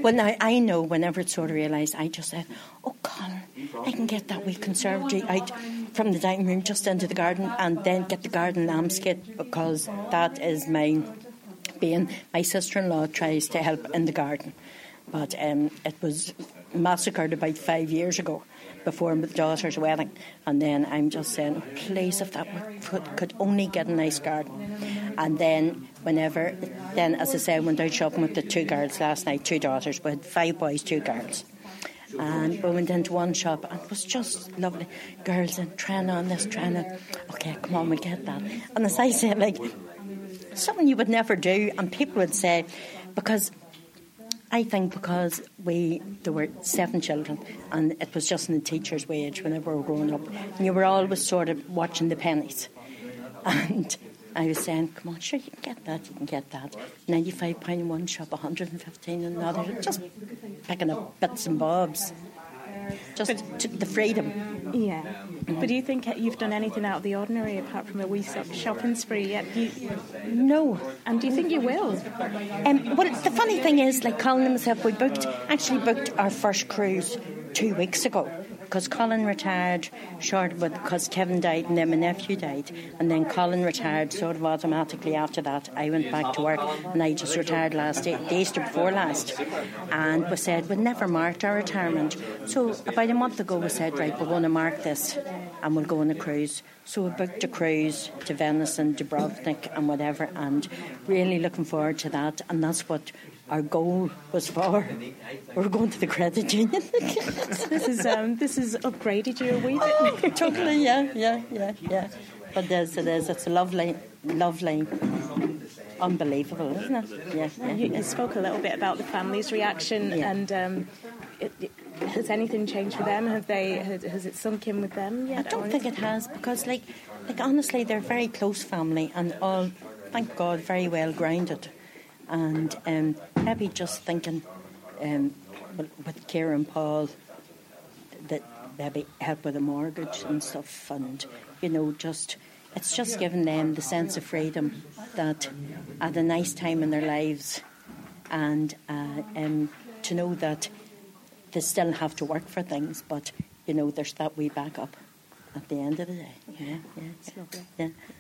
Well, now, I know whenever it sort of realised, I just said, oh, Colin, I can get that wee conservatory out from the dining room just into the garden and then get the garden landscape, because that is my sister-in-law tries to help in the garden. But it was massacred about 5 years ago before my daughter's wedding. And then I'm just saying, please, if that could only get a nice garden. And then as I say, I went out shopping with the 2 girls last night, 2 daughters. We had 5 boys, 2 girls. And we went into one shop and it was just lovely. Girls and trying on this, okay, come on, we'll get that. And as I said, like, something you would never do, and people would say, because there were 7 children and it was just in the teacher's wage whenever we were growing up, and you were always sort of watching the pennies. And I was saying, come on, sure, you can get that. £95 in one shop, 115 in another, just picking up bits and bobs. Just the freedom. Yeah. But do you think you've done anything out of the ordinary apart from a wee shopping spree yet? No. And do you think you will? Well, the funny thing is, like Colin and myself, we actually booked our first cruise 2 weeks ago, because Colin retired because Kevin died and then my nephew died, and then Colin retired sort of automatically after that. I went back to work and I just retired the Easter before last, and we said we'd never marked our retirement. So about a month ago we said, right, we're going to mark this and we'll go on a cruise. So we booked a cruise to Venice and Dubrovnik and whatever, and really looking forward to that, and that's what our goal was for. We're going to the credit union. This is upgraded you a wee bit. Oh, totally, yeah. But it is. It's a lovely, unbelievable, isn't it? Yeah. You spoke a little bit about the family's reaction, and has anything changed for them? Has it sunk in with them yet? I don't think it has, because like honestly, they're a very close family and all, thank God, very well grounded. And maybe just thinking with Ciara and Paul that maybe help with a mortgage and stuff, and it's just giving them the sense of freedom that at a nice time in their lives, and to know that they still have to work for things, but there's that wee backup at the end of the day. Yeah, it's lovely. Yeah.